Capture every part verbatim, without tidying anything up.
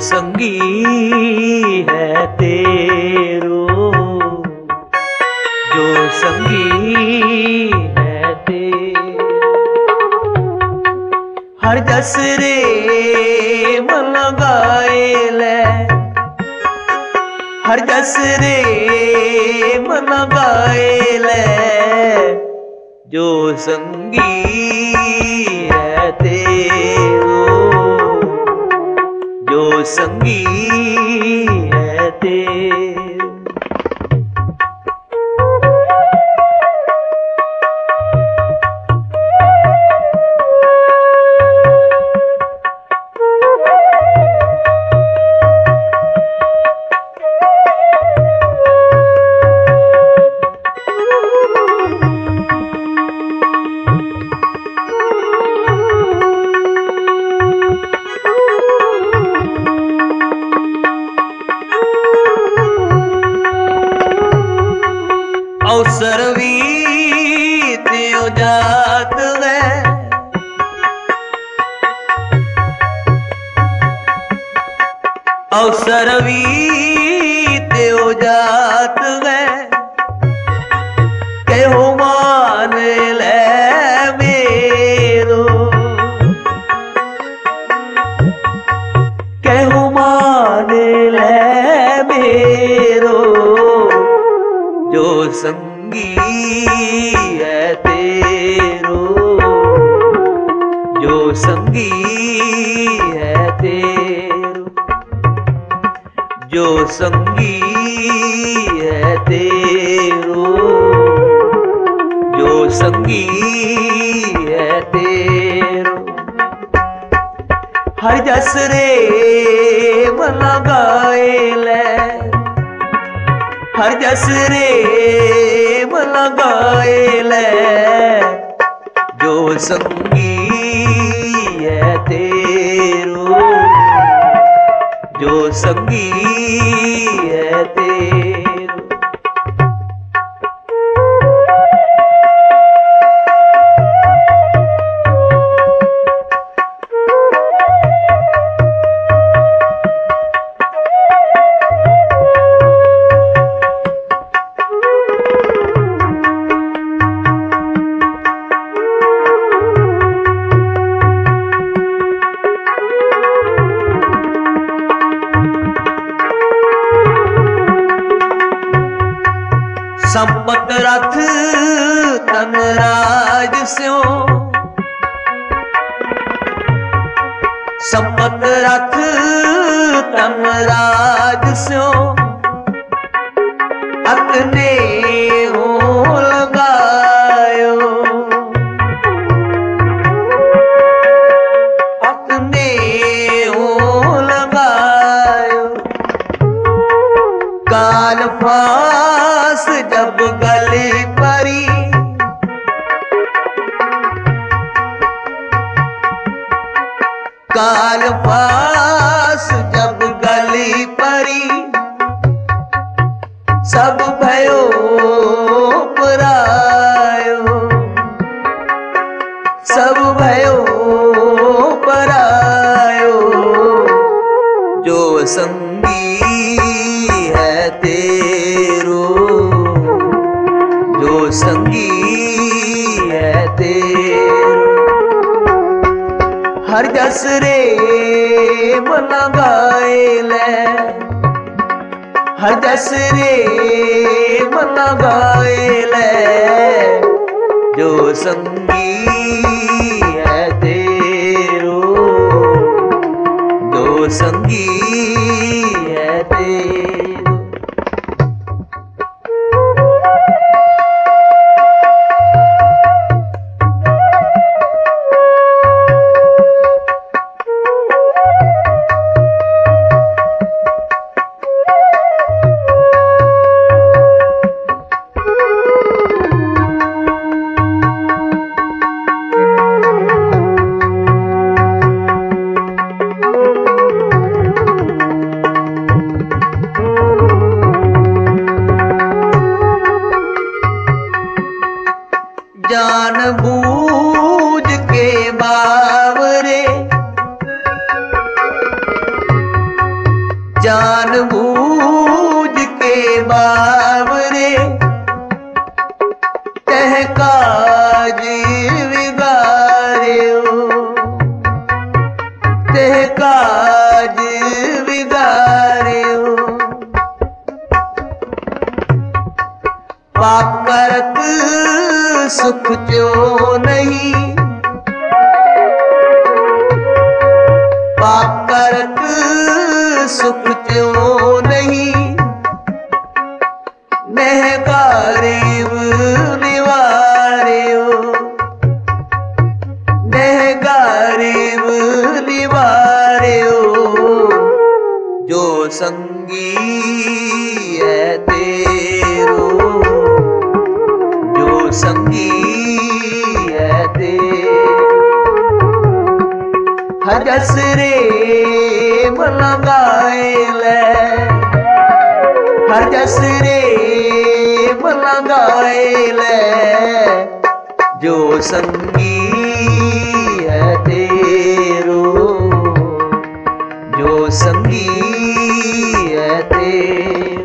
संगी है तेरो, जो संगी है तेरो। हर जस रे मन गाए ले, हर जस रे मन गाए ले, जो संगी है तेरो, जो संगी है तेरो। अवसर भी त्यो जात है, अवसर भी त्यो जात है, कहो मान ले मेरो, कहो मान ले मेरो, जो संगी है तेरो, जो संगी है तेरो, जो संगी है तेरो, जो संगी है तेरो। हर जस रे मन गाए ले, हर जस रे मन गाए ले, जो संगी है तेरो, जो संगी है तेरो। संपत रथ तन राज स्यो, संपत रथ तन राज स्यो, अपने हो लगायो, अपने हो लगायो। काल फास जब गले परी, काल फास जब गली परी, सब भयो परायो, सब भयो परायो, जो संगी है तेरो, जो संगी है तेरो। हर जस रे मन गाए ले, हर जस रे मन गाए ले, जो संगी है तेरो, जो संगी है तेरो। जान बूझ के बावरे तह काज विगारियो, तह काज विगारियो। पाप करत सुख जो नहीं, पाप करत सुख जो नहीं, नह गरीब निवारियो, नह गरीब निवारियो। जो संगी है तेरो, जो संगी है तेरो, हर जस रे मन लगाए ले, हर जस रे मन लगाए ले। जो संगी है तेरो, जो संगी है तेरो।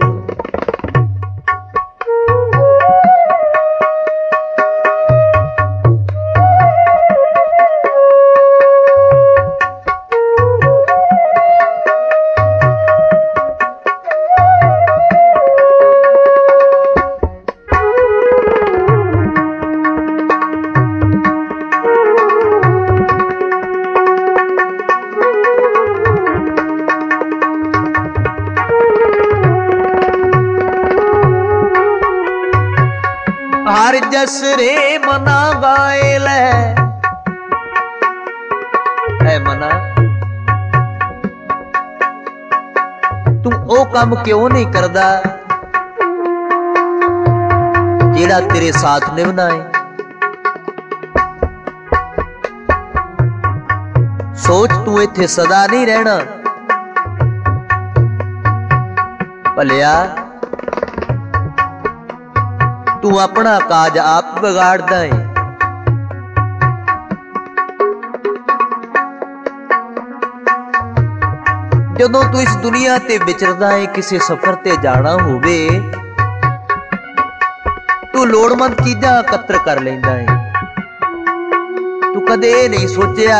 हर जस रे मना गाए ले। है मना, तू ओ काम क्यों नहीं करदा जेड़ा तेरे साथ निभना है। सोच तू इत्थे सदा नहीं रहना। भलिया तू अपना काज आप बिगाड़दा है। जदों तू इस दुनिया ते विचरदा है, किसी सफर ते जाना होवे, तू लोड़मंद चीजां एकत्र कर लैंदा है। तू कदे नहीं सोचिया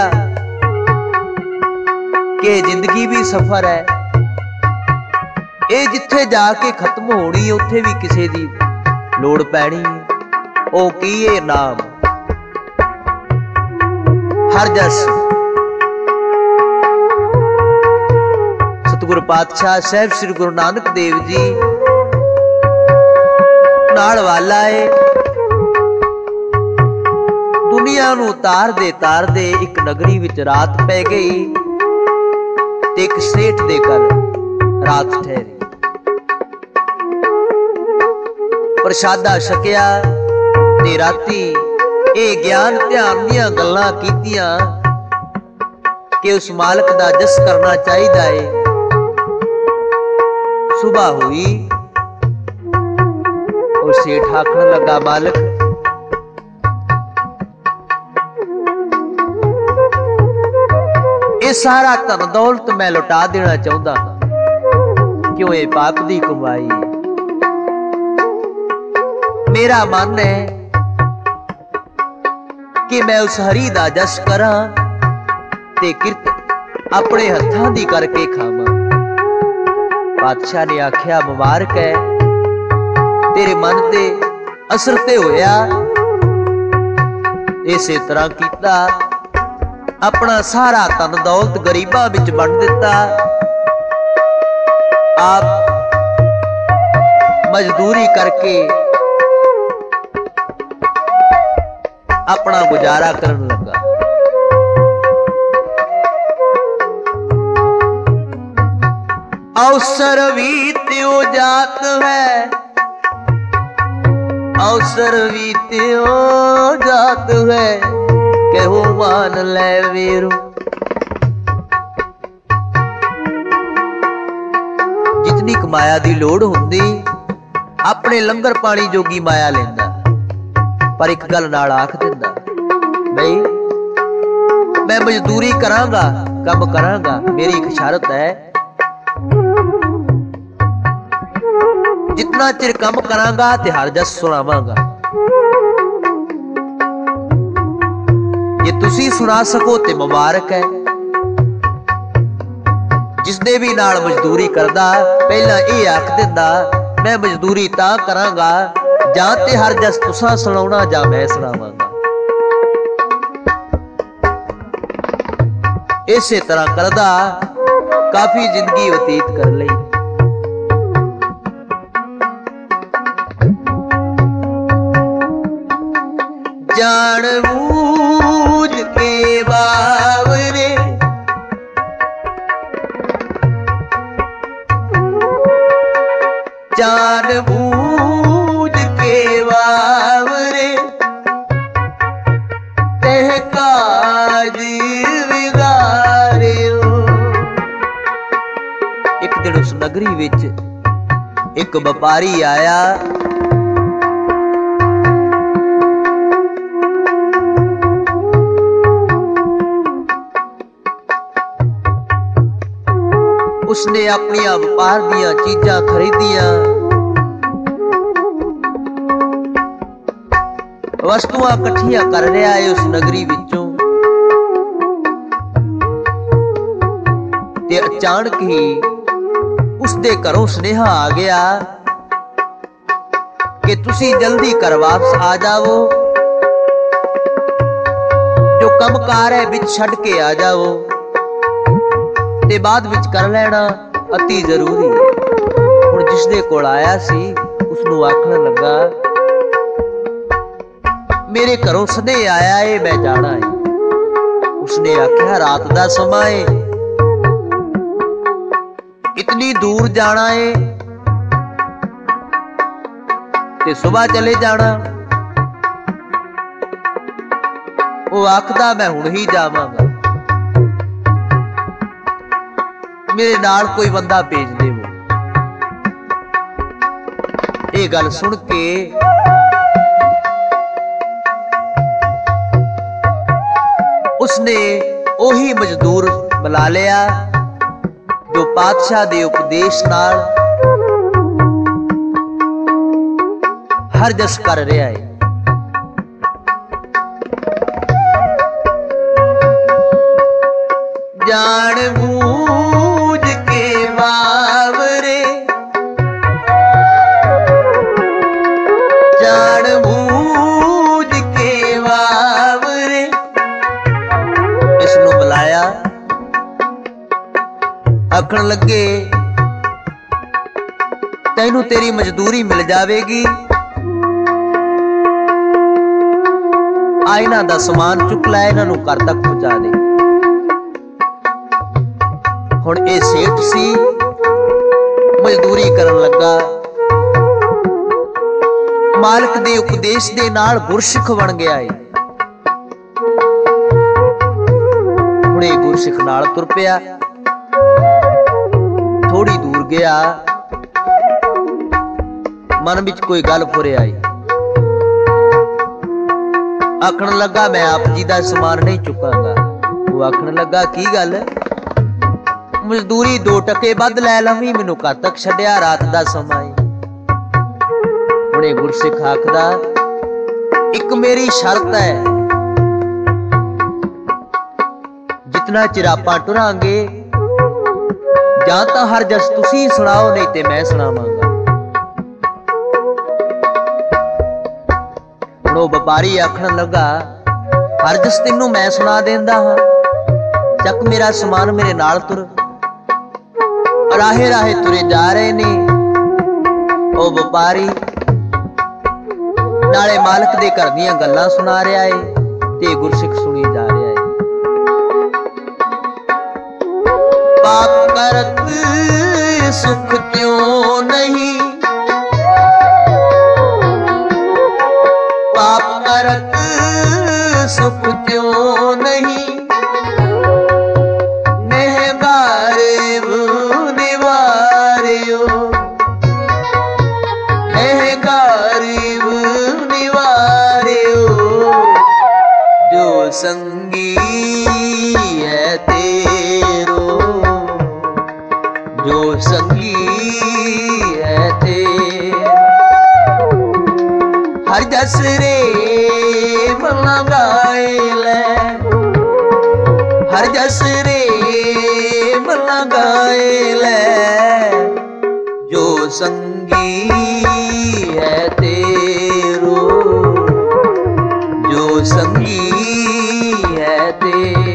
कि जिंदगी भी सफर है। ये जिथे जाके खत्म होनी, उत्थे भी किसी दी लोड़ पैनी। ओ की ये नाम हर जस। सतगुरु पातशाह साहब श्री गुरु नानक देव जी नाल वाला है। दुनिया नू तार दे तार दे एक नगरी विच रात पै गई ते एक सेठ दे घर रात ठहरी। प्रसादा छकिया ते राती ए ज्ञान ध्यान दियां गल्लां कीतियां कि उस मालक दा जस करना चाहिदा है। सुबह हुई और सेठ आखण लगा, मालिक ये सारा धन दौलत मैं लुटा देना चाहता, क्यों ये पाप दी कमाई है। मेरा मन है कि मैं उस हरी दा जस करा ते किरत अपने हत्थां दी करके खावां। बादशाह ने आख्या, मुबारक है, तेरे मन ते असर ते होया। इसे तरह कीता, अपना सारा धन दौलत गरीबां विच वंड दिता। आप मजदूरी करके अपना गुजारा करन लगा। अवसर भी त्यो जात है, अवसर भी त्यो जात है, कहू मान ले वीरू। जितनी कमाया दी लोड़ हुंदी, अपने लंगर पानी जोगी माया लेंदा, पर एक गल नाल आख दिंदा, बई मैं मजदूरी करांगा, काम करांगा, मेरी एक शर्त है, जितना चिर कम करांगा ते हर जस सुनावांगा। जे तुसी सुना सको ते मुबारक है। जिसदे भी नाल मजदूरी करदा पहला ये आख दिंदा मैं मजदूरी तां करांगा जां ते हर जस तुसां सुनाउणा जां मैं सुनावांगा। इसे तरह करदा काफी जिंदगी व्यतीत कर लई। जान बूझ के बावरे जान बूझ के बावरे तह काज विगारियो। एक दिन उस नगरी विच एक व्यापारी आया। उसने अपनी व्यापार दियां चीजां खरीदियां, वस्तुआं इकट्ठियां कर रहा है उस नगरी विचों ते अचानक ही उसदे घरों सुनेहा आ गया कि तुसी जल्दी कर वापस आ जाओ, जो कमकार है विच छड्ड के आ जाओ ते बाद विच कर लेना अति जरूरी है। हुण जिसदे कोल आया सी उसनूं आखण लगा मेरे घरों सनेहा आया है मैं जाना है। उसने आख्या रात दा समा है, इतनी दूर जाना है ते सुबह चले जाना। वो आखदा मैं हुण ही जावांगा, मेरे नाल कोई बंदा भेज देवो। ये गल सुन के उसने ओही मजदूर बुला लिया जो पातशाह दे उपदेश नाल हर जस कर रहा है। जान बूझ के बावरे जान बूझ के बावरे इसनू बुलाया। आखण लगे तैनू तेरी मजदूरी मिल जाएगी, आ इन्हां दा समान चुक लै, इन्हां नू घर तक पहुंचा दे। हुण ये सेठ सी मजदूरी करन लगा, मालिक दे उपदेश दे नाल गुरसिख बन गया है। हुण ये गुरसिख नाल तुर पिया, थोड़ी दूर गया, मन विच कोई गल फुर आई। आखण लगा मैं आप जी दा समान नहीं चुकांगा। वो आखण लगा की गल, मजदूरी दो टके बद लै लवी, मैनू घर तक छड्डिया, रात दा समा है। हुणे गुरसिख आखदा एक मेरी शर्त है, जितना चिर आपां टुरांगे जां तां हर जस तुसी सुणाओ नहीं ते मैं सुणावांगा। हुण ओह व्यापारी आखण लगा हर जस तैनूं मैं सुणा देंदा हां, चक मेरा समान मेरे नाल तुर। राहे राहे तुरे जा रहे ने ओ व्यापारी, नाले मालिक दे घर दीयां गल्लां सुना रहा है ते गुरसिख सुनी जा रहा है। पाप करत सुख क्यों नहीं, पाप करत सुख क्यों नहीं, संग जो संगी है तेरा। हर जस रे मना गाए ले, हर जस रे मना गाए ले, जो संगी है तेरो, जो संगी है तेरो।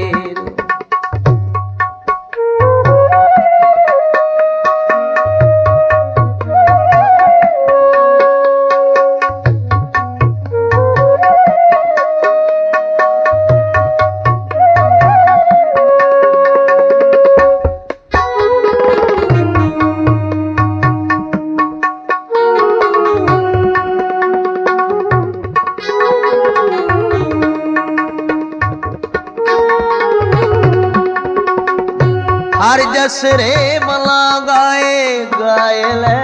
हर जस रे मला गाए गाए ले,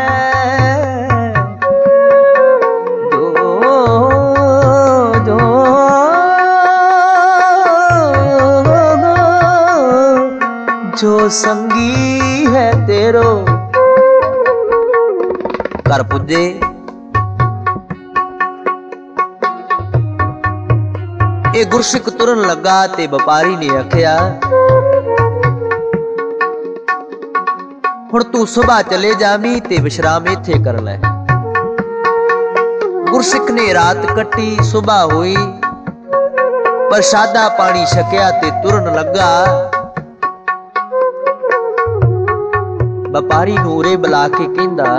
जो जो जो संगी है तेरो। घर पुजे ये गुरसिख तुरन लगा ते व्यापारी ने आख्या, हुण तू सुबह चले जावी ते विश्राम इत्थे कर लै। गुरसिख ने रात कट्टी, सुबह हुई, प्रसादा पानी छकिया ते तुरन लगा। व्यापारी नूं उरे बुला के कहंदा,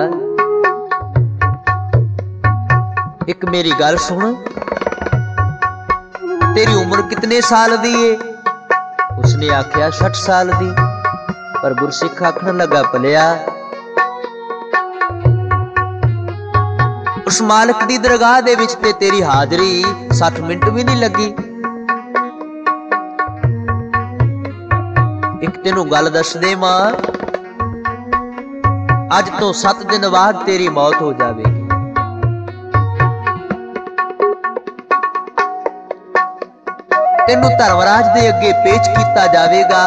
एक मेरी गल सुन, तेरी उम्र कितने साल दी है? उसने आख्या सठ साल दी। पर गुरसिख आखण लगा, भलिया उस मालिक दी दरगाह दे विच ते तेरी हाजरी सठ मिनट भी नहीं लगी। एक तेनू गल दस देवां, अज तो सत दिन बाद तेरी मौत हो जाएगी। तेनू धर्मराज दे अगे पेश किया जाएगा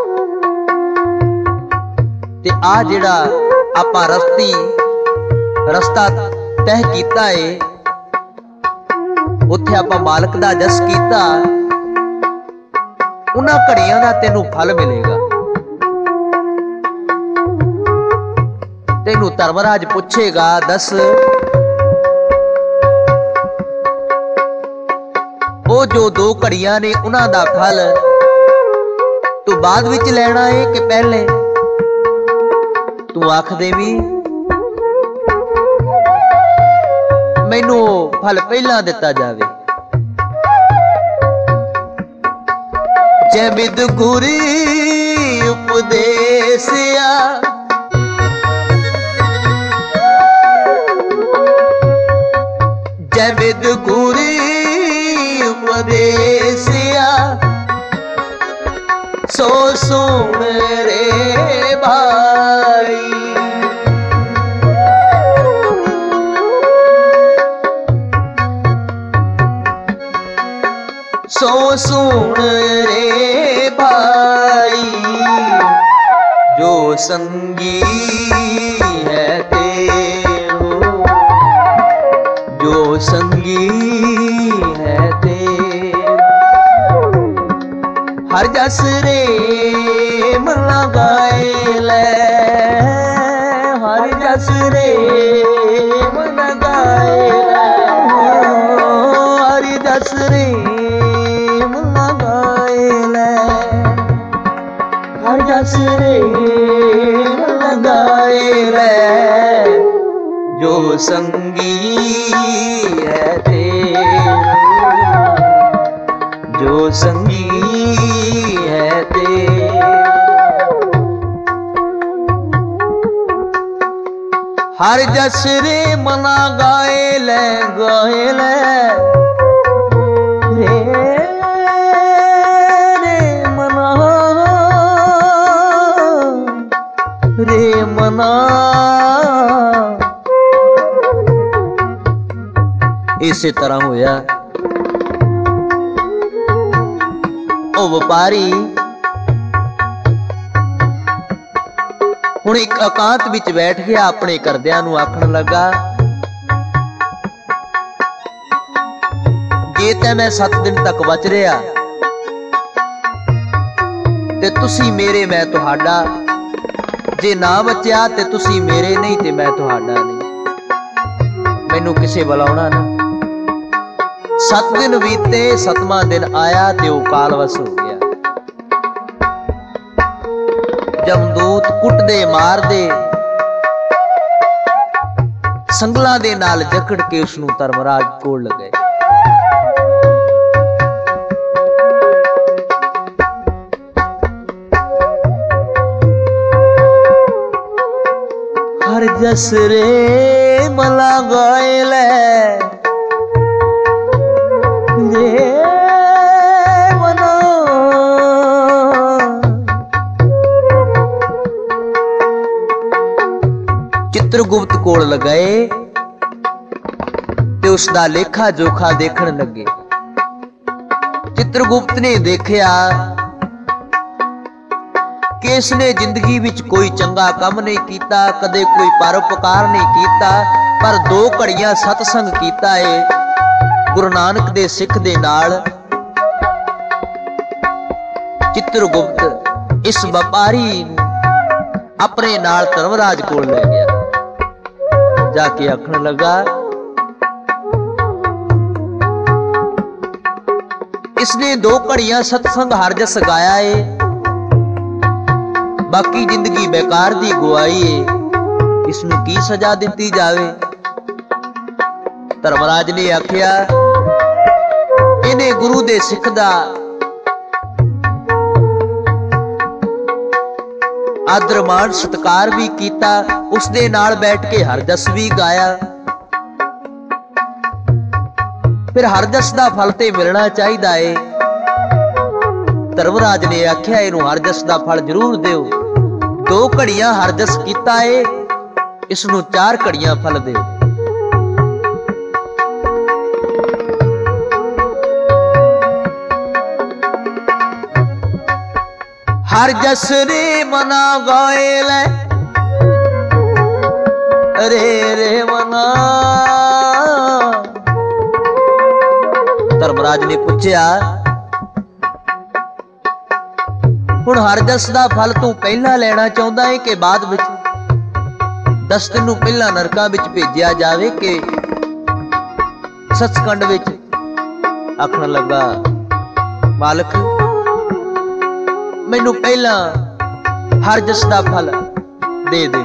ते आ जिहड़ा आपां रस्ती रस्ता तय कीता है, उत्थे आपां मालिक दा जस कीता, उन्हां घड़ियां दा तैनूं फल मिलेगा। तैनूं धर्मराज पुछेगा, दस वो जो दो घड़ियां ने उन्हां दा फल तू बाद विच लैना है कि पहले? तू आख देवी मैनू फल पहला दिता जावे। जै बिद गुरी उपदेसिया, जै बिद गुरी उपदेसिया, सो सुन रे भाई। सो सुन रे भाई, जो संगी है तेरो, जो संगी है तेरो। हर जस रे मना गाए ले, हर जस रे मना गाए ले, हर जस रे मना गाए ले, हर जस रे मना गाए ले, जो संगी है तेरा, जो संगी है तेरा। हर जस रे मना गाए ले, गाए ले, रे रे मना, रे मना। इसे तरह होया ओ व्यापारी हुण एक एकांत विच बैठ गया, अपने घरदियां नूं आखण लगा, जे ते मैं सत्त दिन तक बच रहा ते तुसी मेरे मैं तुहाडा, जे ना बचिया ते तुसी मेरे नहीं ते मैं तुहाडा नहीं, मैनू किसे बुलाउणा ना। सत्त दिन बीते, सतवां दिन आया ते वो कालवश हो गया। जमदूत कुटदे मारदे संगलां दे नाल जकड़ के उसनूं धर्मराज कोल लगे। हर जस रे मला गायले रे मना, चित्रगुप्त कोल लगाए ते उसदा लेखा जोखा देखण लगे। चित्रगुप्त ने देखिया कि इसने जिंदगी विच कोई चंगा काम नहीं कीता, कदे कोई परोपकार नहीं कीता, पर दो घड़ियां सतसंग कीता है गुरु नानक दे सिख दे नाल। चित्रगुप्त इस व्यापारी अपने नाल धर्मराज कोल ले गया। जाके आखण लगा, इसने दो घड़ियां सतसंग हर जस गाया है, बाकी जिंदगी बेकार दी गुआई है, इसनूं की सजा दिती जावे। धर्मराज ने आखिया, इन्हें गुरु दे सिख दा आदर मान सत्कार भी कीता, उसदे नाल बैठ के हरजस भी गाया। फिर हरजस दा फल ते मिलना चाहिदा है। धर्मराज ने आख्या, इनू हरजस दा फल जरूर दिओ। दो घड़ियां हरजस कीता है, इसनू चार घड़ियां फल दिओ। हर जस रे मना गायले रे रे मना। धर्मराज ने पूछया, हुण हर जस दा फल तू पहला लेना चाहुंदा है कि बाद विच? दस दिन पहला नरकां विच भेजिया जावे कि सचखंड विच? आखण लगा, मालक मैनू पहला हर जस दा फल दे दे।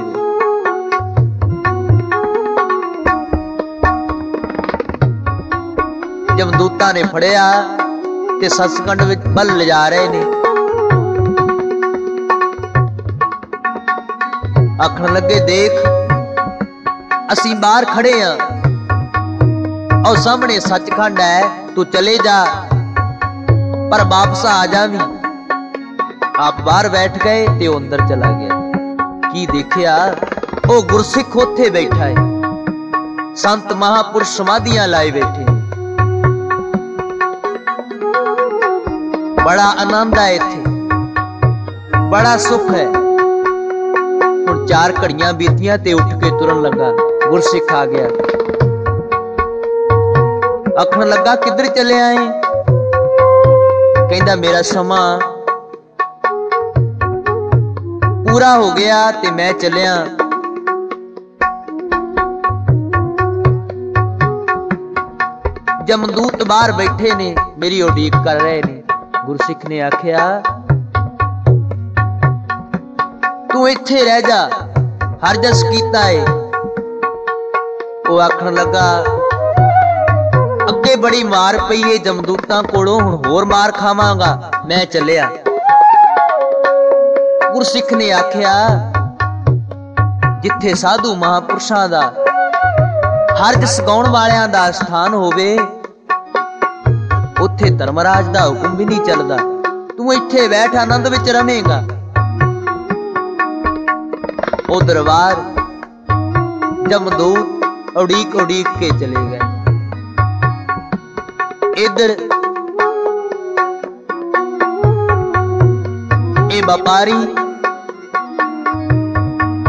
जमदूतां ने फड़िया ते सचखंड विच बल ले जा रहे ने। आखण लगे, देख असीं बाहर खड़े हां और सामने सचखंड है, तू चले जा पर वापस आ जावी। आप बाहर बैठ गए ते अंदर चला गया। की देखिया, ओ गुरसिख उत्थे बैठा है, संत महापुरुष समाधियां लाए बैठे। बड़ा आनंद है इत्थे, बड़ा सुख है। हुण चार घड़ियां बीतियां ते उठ के तुरन लगा। गुरसिख आ गया, आखण लगा, किधर चले आए? कहंदा, मेरा समा पूरा हो गया ते मैं चलिया। जमदूत बाहर बैठे ने, मेरी उड़ीक कर रहे ने। गुरसिख ने आख्या, तू इत्थे रह जा, हरजस कीता है। वो आखण लगा, अगे बड़ी मार पई है जमदूतां कोलों, हुण होर मार खावांगा, मैं चलिया। गुरसिख ने आख्या, जिथे साधु महापुरुषां दा हरजस गाउण वालियां दा स्थान होवे, उत्थे धर्मराज दा हुक्म भी नहीं चलदा। तू इत्थे बैठ, आनंद विच रवेंगा। ओ दरबार जमदूत उड़ीक उड़ीक के चले गए। इधर ए व्यापारी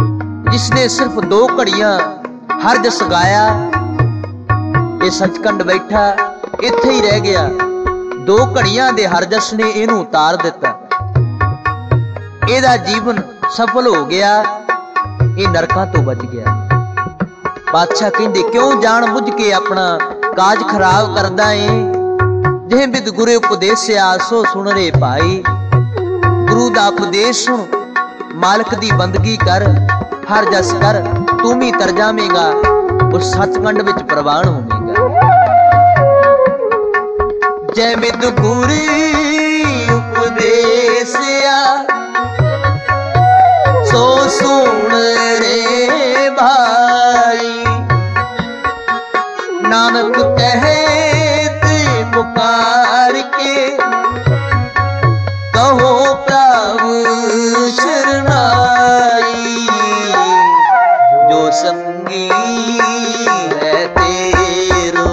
जिसने सिर्फ दो घड़ियां हर जस गाया, ये सचखंड बैठा इत्थे ही रह गया। दो घड़ियां दे हर जस ने इनू उतार दिता, इहदा जीवन सफल हो गया, ये नरकां तो बच गया। बादशाह कहंदे क्यों जान बुझ के अपना काज खराब करदा है, जे बिद गुरे उपदेश आसो सुन रे भाई। गुरु दा उपदेश सुन, मालिक दी बंदगी कर, हर जस कर, तू भी तर जावेगा, उस सचखंड विच प्रवान होवेगा। जै बिद गुरी उपदेश सो सुन रे भाई। नानक कहते पुकार के कहो प्रभु शरणाई। जो संगी है तेरो,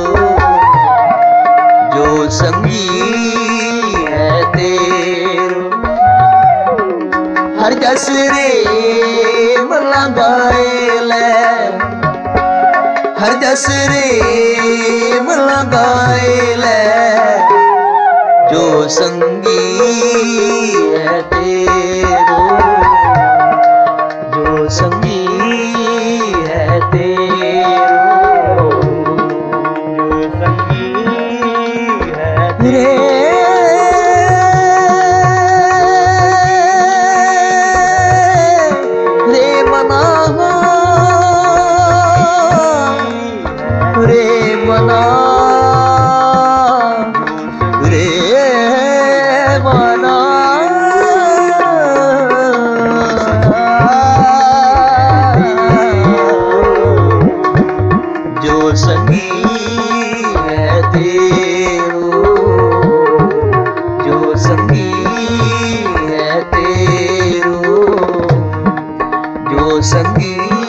जो संगी है तेरो, हर जस रे मला गाए ले, हर जस रे मला गाए ले। जो संगी है तेरो, जो संगी है तेरो, जो संगी है तेरो। रे मना रे मना रे मना। जो संगी है तेरो, जो संगी है तेरो, जो संगी